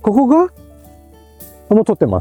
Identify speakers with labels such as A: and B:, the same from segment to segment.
A: ここがもう撮ってます。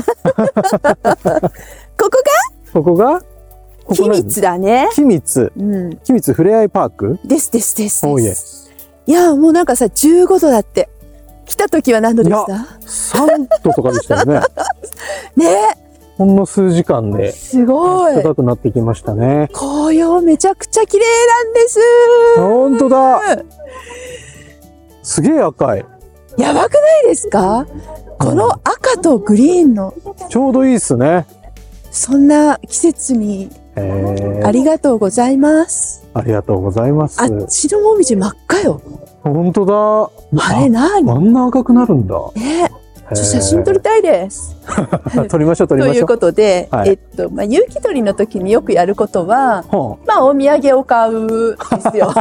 A: ここが
B: 君津だね。
A: 君津。君津ふれあいパーク
B: です。
A: おいえ。
B: いや、もうなんかさ、15度だって。来た時は何度でした？
A: 3 度とかでしたよね。
B: ね。
A: ほんの数時間で。
B: すごい。
A: 暖かくなってきましたね。
B: 紅葉めちゃくちゃ綺麗なんです。
A: 本当だ。すげえ赤い。
B: やばくないですか？この赤とグリーンの。
A: ちょうどいいですね。そ
B: んな季節に。ありがとうございます。
A: ありがとうございます。
B: あっちのもみじ真っ赤よ。
A: 本当だ。
B: あれ何？
A: あんな赤くなるんだ。
B: 写真撮りたいです。
A: 撮りましょう。と
B: いうことで、有機取りの時によくやることは、お土産を買うですよ。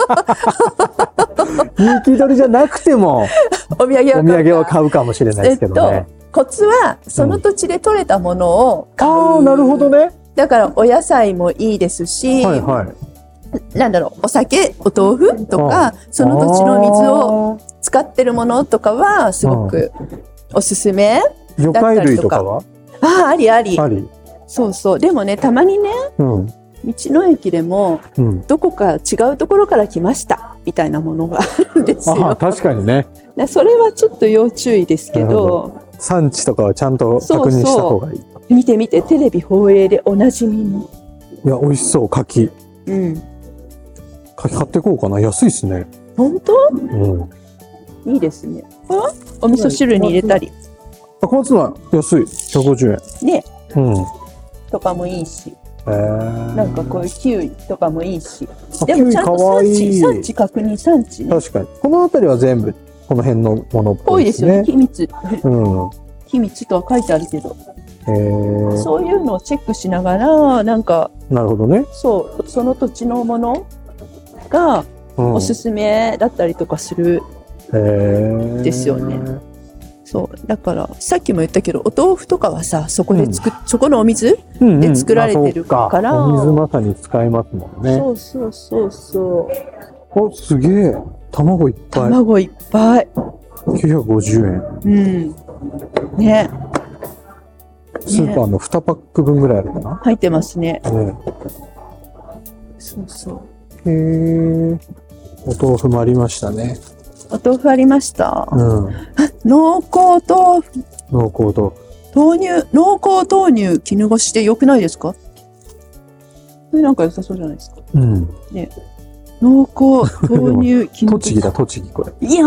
A: 有機取りじゃなくても、お土産を買うかもしれないですけどね。
B: コツはその土地で採れたものを買う。
A: なるほどね。
B: だからお野菜もいいですし、なんだろう、お酒、お豆腐とか、その土地の水を使ってるものとかはすごくおすすめだったりとか。魚介類とかは？あり。そう。でもね、たまにね、道の駅でもどこか違うところから来ましたみたいなものがあるんですよ。
A: 確かにね。
B: それはちょっと要注意ですけど、
A: 産地とかはちゃんと確認した方がいい。
B: 見て、テレビ放映でおなじみの。
A: いや、美味しそう、柿。柿買ってこうかな。安いですね。
B: 本当？いいですね。お味噌汁に入れたり。
A: 小松菜安い。150円。
B: ね。とかもいいし。なんかこういうキウイとかもいいし。でもちゃんと産地確認、産地ね。
A: 確かに。この辺りは全部この辺のものっぽいですね。
B: 多いですよね。秘密とは書いてあるけど。そういうのをチェックしながら、なんか。
A: なるほどね。
B: その土地のものがおすすめだったりとかするですよね。そうだからさっきも言ったけど、お豆腐とかはさ、そこそこのお水で作られてるから、
A: お水まさに使いますもんね。
B: そう。
A: お、すげえ。卵いっぱい。950円。
B: ね。
A: スーパーの2パック分ぐらいあるかな。
B: 入ってますね。そう。
A: お豆腐もありましたね。
B: お豆腐ありました。濃厚豆腐。濃厚豆乳絹ごしで良くないですか？これなんか良さそうじゃないですか。ね。濃厚豆乳絹ごし。
A: 栃木これ。
B: いや。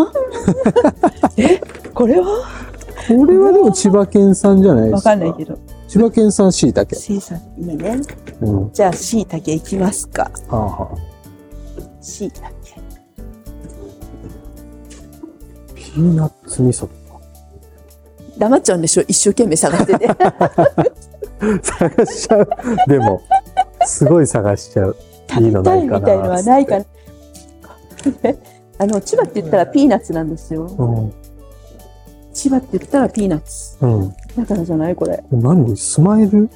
B: これは
A: でも千葉県産じゃないですか。
B: わかんないけど。
A: 千葉県産椎茸。
B: いいね。じゃあ椎茸いきますか。椎茸。
A: ピーナッツ味噌。
B: 黙っちゃうんでしょ、一生懸命探してて。
A: 探しちゃう。でもすごい探しちゃう。いいのないかな。
B: みたいのはないかな。千葉って言ったらピーナッツなんですよ。千葉って言ったらピーナッツ。だからじゃないこれ。
A: 何？スマイル？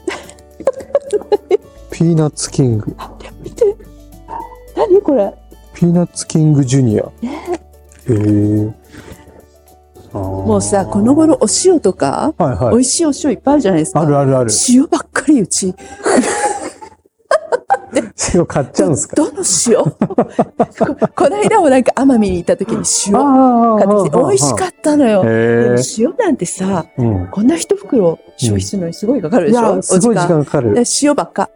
A: ピーナッツキング。
B: 見て。何これ？
A: ピーナッツキングジュニア。
B: もうさ、この頃お塩とか、美味しいお塩いっぱいあるじゃないですか。
A: ある。
B: 塩ばっかりうち。
A: 塩買っちゃうんですか？
B: どの塩？この間もなんか奄美に行った時に塩買ってきて美味しかったのよ。でも塩なんてさ、こんな一袋消費するのにすごいかかるでしょ？
A: すごい時間かかる。
B: 塩ばっか。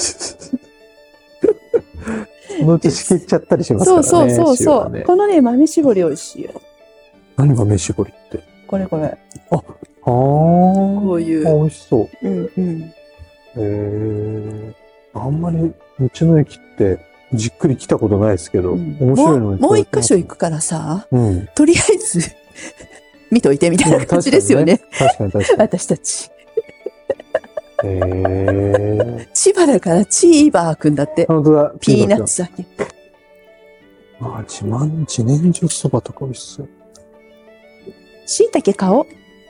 A: そのうちしけっちゃったりしますからね。
B: そう。このね、豆搾り美味しいよ。
A: 何豆搾りって？
B: これ。
A: こ
B: ういう。
A: 美味しそう。あんまり道の駅ってじっくり来たことないですけど、面白いのに
B: もう一箇所行くからさ、とりあえず見といてみたいな感じですよね。
A: 確かに
B: 私たち。千葉だからチーバーくんだって。
A: 本当だ。
B: ピーナッツだけ。
A: 自然薯そばとか美味しそう。
B: 椎茸買おう。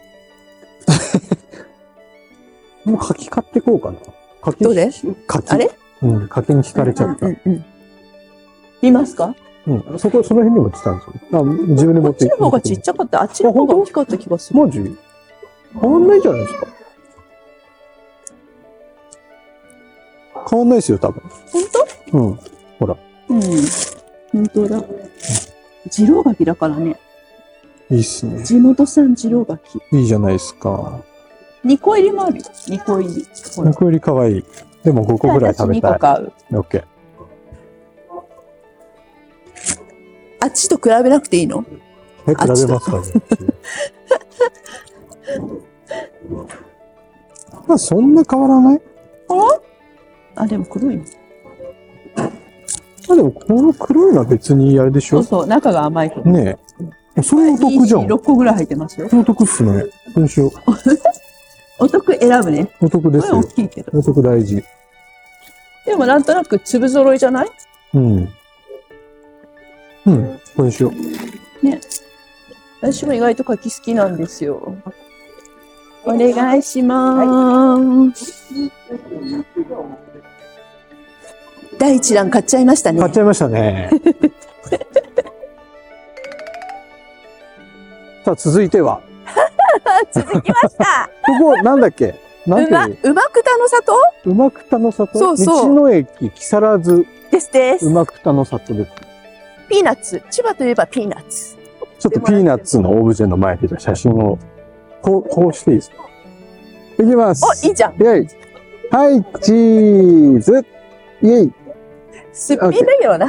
A: もう柿買ってこうかな。
B: どれ？
A: 柿。
B: あれ？
A: 柿に惹かれちゃった。
B: 見ますか？
A: うん。その辺にも来たんですよ。自分で持って
B: こっちの方がちっちゃかった。あっちの方が大きかった気がする。
A: マジ変わんないじゃないですか。変わんないですよ、多分。
B: 本当？
A: うん。ほら。
B: うん。本当だ。次郎柿だからね。
A: いいっすね。
B: 地元産次郎柿。
A: いいじゃないですか。
B: 2個入りもあるよ。2個入り。
A: 2個より可愛い。でも5個ぐらい食べたい。
B: 2個買う。
A: オッケー。
B: あっちと比べなくていいの？
A: 比べますかね。まあそんな変わらない？
B: あ、でも黒いの。
A: でもこの黒いのは別にあれでしょ？
B: そうそう、中が甘いけど。
A: ねえ。それお得じゃん。
B: 6個ぐらい入ってますよ。
A: お得っすね。どうしよう。
B: お得選ぶね。
A: お得ですよ
B: これ大。きいけど。
A: お得大事。
B: でもなんとなく粒揃いじゃない？
A: うん。うん。これにしよう。
B: 私も意外と柿好きなんですよ。お願いします。第一弾買っちゃいましたね。
A: 買っちゃいましたね。さあ、続いては。
B: 続きました。
A: ここ、なんだっけなんていう
B: 馬くたの里
A: 馬くたの里。
B: そうそう
A: 道の駅木更津
B: です。
A: 馬くたの里です。
B: ピーナッツ。千葉といえばピーナッツ。
A: ちょっとピーナッツのオブジェの前で写真を、こうしていいですか？いきます。
B: お、いいじゃん。
A: イェイ。はい、チーズ。イェイ。
B: すっぴんだけどな。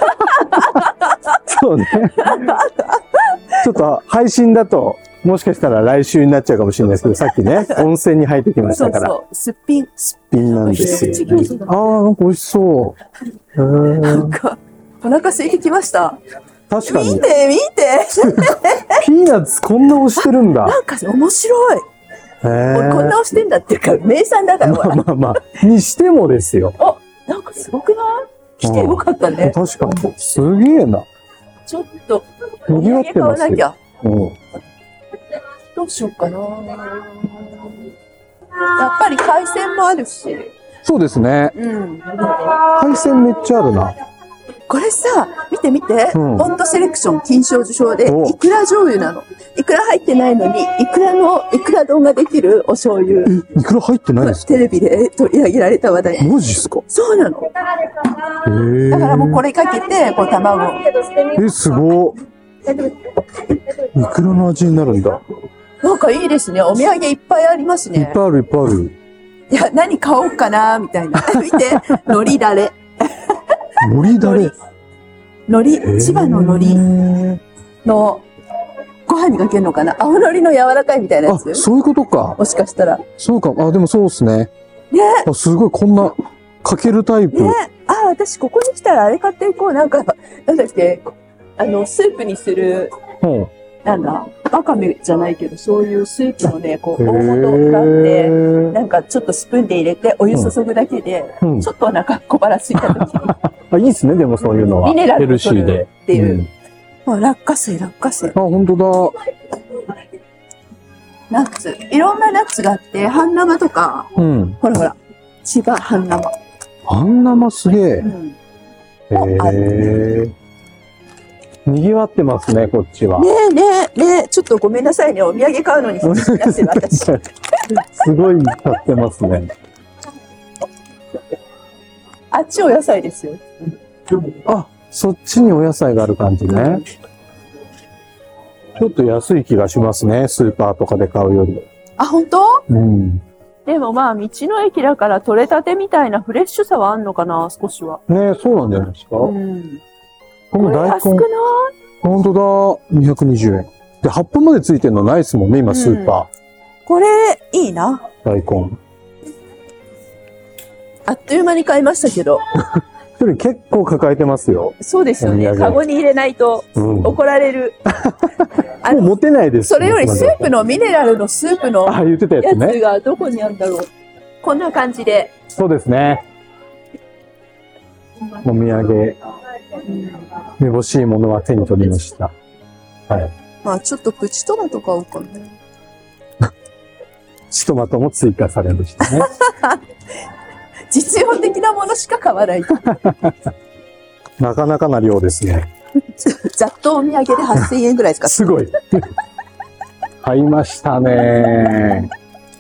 A: そうね。ちょっと配信だと、もしかしたら来週になっちゃうかもしれないですけど、さっきね、温泉に入ってきましたから。
B: そう、すっぴん。
A: ピンなんですよ。ああ、なんか美味しそう。
B: なんか、お腹空いてきました。
A: 確かに。
B: 見て、見て。
A: ピーナッツこんな推してるんだ。
B: なんか面白い。
A: へえ。
B: こんな推してんだっていうか、名産だから、ほら。
A: まあまあ、にしてもですよ。
B: なんかすごくない？来てよかったね。
A: 確かに。すげえな。
B: ちょっと、
A: 賑わって
B: 買わ
A: ますよ。
B: なきゃ。
A: うん。
B: どうしようかな。やっぱり海鮮もあるし。
A: そうですね。
B: うん。
A: 海鮮めっちゃあるな。
B: これさ、見て見て。
A: うん
B: ポンドセレクション金賞受賞で、
A: お
B: いくら醤油なの。いくら入ってないのに、いくら丼ができるお醤油。
A: いくら入ってないですか？
B: テレビで取り上げられた話題。
A: マジっすか？
B: そうなの。
A: へえ。
B: だからもうこれかけて、こう卵。
A: すごい。いくらの味になるんだ。
B: なんかいいですね。お土産いっぱいありますね。
A: いっぱいあるいっぱいある。
B: いや、何買おうかな、みたいな。見て、海苔だれ。
A: 海苔だれ。
B: 海苔、千葉の海苔の、ご飯にかけるのかな。青海苔の柔らかいみたいなや
A: あ、
B: つ。
A: そういうことか。
B: もしかしたら。ね。
A: そうか。あ、でもそうですね。あ、すごい、こんな、かけるタイプ。
B: あ、私ここに来たらあれ買っていこう。なんか、なんだっけ、スープにする、
A: うん。
B: なんだ、わかめじゃないけど、そういうスープのね、こう、大元があって、なんかちょっとスプーンで入れて、お湯注ぐだけで、
A: うん
B: ちょっとお腹小腹空いた時に、
A: あ、いいですね、でもそういうのは。
B: ミネラル
A: ヘルシーで。
B: っていう。
A: うん
B: もう落花生。
A: あ、本当だ。
B: ナッツ。いろんなナッツがあって、半生とか、
A: うん。
B: ほら、千葉半生。
A: 半生すげえ。
B: うん、
A: へえ。賑わってますね、こっちは。
B: ねえ、ちょっとごめんなさいね。お土産買うのに必死になってる私。
A: すごい買ってますね。
B: あっちお野菜ですよ。
A: あ、そっちにお野菜がある感じね。ちょっと安い気がしますね、スーパーとかで買うより。
B: あ、本当？
A: うん。
B: でもまあ、道の駅だから取れたてみたいなフレッシュさはあんのかな、少しは。
A: ね、そうなんじゃないですか。
B: うん。
A: この大根
B: これ安く、ない？
A: 本当だ、220円。で、葉っぱまでついてるのないですもんね、今、スーパ
B: これ、いいな。
A: ー。大根。
B: あっという間に買いましたけど。
A: 一人結構抱えてますよ。
B: そうですよね。
A: お土産
B: カゴに入れないと
A: うん。も
B: 怒られる。
A: う持てないです。
B: それよりスープの、ミネラルのスープの
A: あ、言ってたや
B: やつ
A: つね。
B: がどこにあるんだろう。こんな感じで。
A: そうですね。お土産、めぼしいものは手に取りました。はい。
B: まあちょっとプチトマト買おうかな。
A: チトマトも追加されましたね。
B: 実用的なものしか買わない。
A: なかなかな量ですね。
B: ざっとお土産で8000円ぐらいですか。
A: すごい。買いましたね。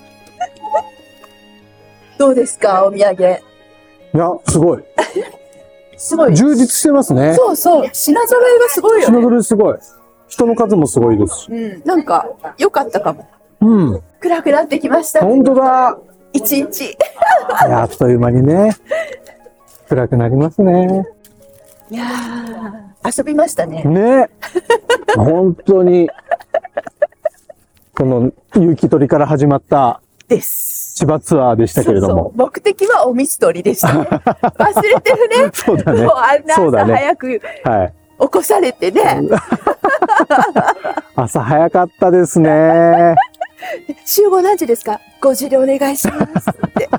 B: どうですか、お土産。
A: いや、すごい。
B: すごい。
A: 充実してますね。
B: そうそう。品揃えがすごいよ
A: 品
B: ね。
A: 揃えすごい。人の数もすごいですし。
B: うん。なんか、良かったかも。
A: うん。
B: 暗くなってきました。
A: 本当だ。
B: 一日。
A: いや、あっという間にね。暗くなりますね。
B: いやー、遊びましたね。
A: ね。本当に。この、雪取りから始まった
B: です。
A: 千葉ツアーでしたけれども。
B: そうそう目的はお水取りでしたね。忘れてるね。
A: そうだね。
B: もうあんな朝
A: そうだね
B: 早く
A: はい。
B: 起こされてね。
A: 朝早かったですね。
B: 集合何時ですか ?5 時でお願いしますって。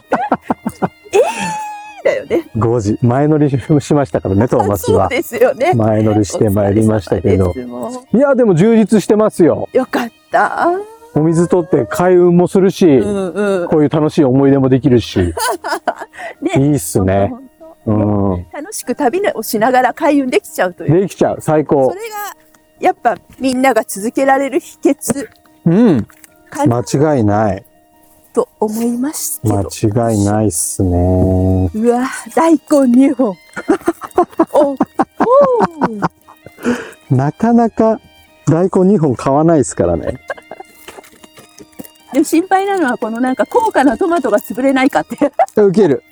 B: だよね。
A: 5時。前乗りしましたからね、トーマスは。
B: そうですよね。
A: 前乗りしてまいりましたけど
B: お疲。れ様ですも
A: いや、でも充実してますよ。
B: うよかった。
A: お水取って開運もするし、
B: うんうん。
A: こういう楽しい思い出もできるし。
B: ね。
A: いいっすね。
B: ほんと
A: うん。
B: 楽しく旅をしながら開運できちゃうという。
A: できちゃう。最
B: そ
A: 高。
B: れが、やっぱみんなが続けられる秘訣
A: うん。
B: かな
A: 間違いない。
B: と思いますけど。
A: 間違いないっすね。
B: うわ、大根2本。お、おー
A: なかなか大根2本買わないですからね。
B: でも心配なのはこのなんか高価なトマトが潰れないかって。
A: ウケる。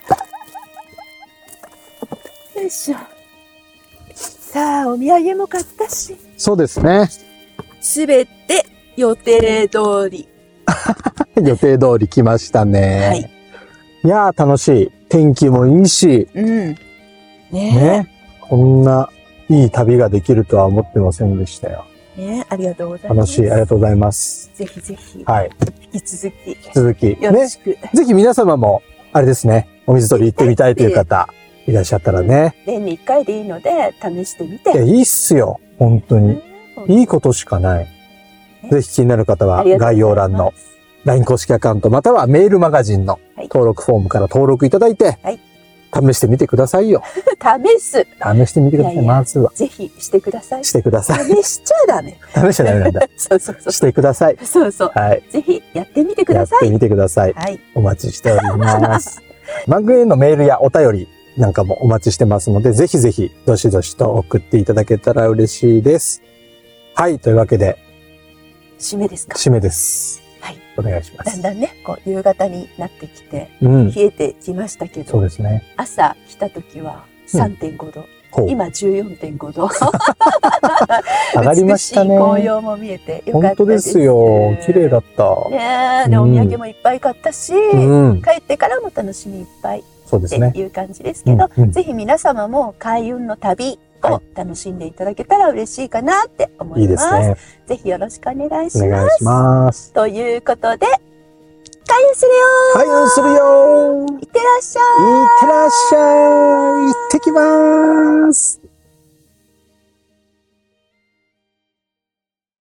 B: よいしょ。さあ、お土産も買ったし、
A: そうですね。
B: すべて予定通り。
A: 予定通り来ましたね。
B: はい。
A: いやー楽しい。天気もいいし、
B: うん。ね
A: ね。こんないい旅ができるとは思ってませんでしたよ。
B: ね、ありがとうございます。
A: 楽しい。ありがとうございます。
B: ぜひぜひ、
A: はい。
B: 引き続き、
A: 続き。ね。
B: よろしく。
A: ぜひ皆様も、あれですね。お水取り行ってみたいという方、いらっしゃったらね。
B: 年に1回でいいので、試してみ
A: いや、
B: て。
A: いいっすよ。本当に。いいことしかない。ぜひ気になる方は概要欄の LINE 公式アカウントまたはメールマガジンの登録フォームから登録いただいて、
B: はい
A: 試してみてくださいよ。
B: 試す。
A: 試してみてください。
B: いやいや
A: まずは。
B: ぜひしてください。
A: してください。
B: 試しちゃダメ。
A: 試しちゃダメなんだ。
B: そうそうそう。
A: してください。
B: そうそう。
A: はい。
B: ぜひやってみてください。
A: やってみてください。
B: はい。
A: お待ちしております。番組へのメールやお便りなんかもお待ちしてますので、ぜひぜひどしどしと送っていただけたら嬉しいです。はい。というわけで、
B: 締めですか。
A: 締めです。
B: はい。
A: お願いします。
B: だんだんね、こう夕方になってきて、
A: うん。
B: 冷えてきましたけど、
A: そうですね。
B: 朝来た時は3.5度。
A: ほう。
B: 今14.5度。
A: 上がりましたね。
B: 美しい紅葉も見えてよかったです。
A: 本当ですよ。綺麗だった。
B: ねえ、で、お土産もいっぱい買ったし、
A: うん。
B: 帰ってからも楽しみいっぱいって
A: そうですね。
B: いう感じですけど、
A: うんうん
B: ぜひ皆様も開運の旅を楽しんでいただけたら嬉しいかなって思
A: いい
B: います。
A: ですね。
B: ぜひよろしくお願いします。
A: お願いします。
B: ということで、開運するよ
A: 開運するよー。
B: ーいってらっしゃい
A: いってらっしゃい。行ってきます。